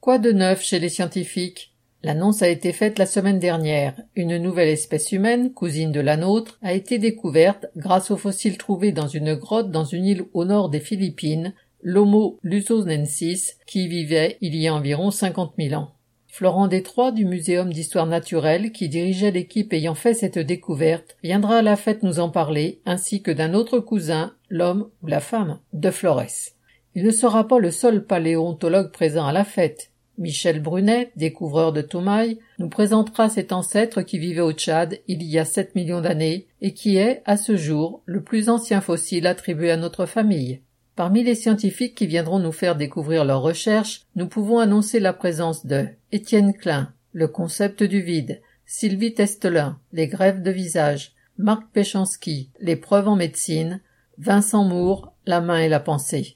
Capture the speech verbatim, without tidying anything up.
Quoi de neuf chez les scientifiques? L'annonce a été faite la semaine dernière. Une nouvelle espèce humaine, cousine de la nôtre, a été découverte grâce aux fossiles trouvés dans une grotte dans une île au nord des Philippines, l'Homo luzonensis, qui vivait il y a environ cinquante mille ans. Florent Détroit du Muséum d'histoire naturelle, qui dirigeait l'équipe ayant fait cette découverte, viendra à la fête nous en parler, ainsi que d'un autre cousin, l'homme ou la femme, de Flores. Il ne sera pas le seul paléontologue présent à la fête. Michel Brunet, découvreur de Toumaï, nous présentera cet ancêtre qui vivait au Tchad il y a sept millions d'années et qui est, à ce jour, le plus ancien fossile attribué à notre famille. Parmi les scientifiques qui viendront nous faire découvrir leurs recherches, nous pouvons annoncer la présence de Étienne Klein, le concept du vide, Sylvie Testelin, les greffes de visage, Marc Péchanski, les preuves en médecine, Vincent Moore, la main et la pensée.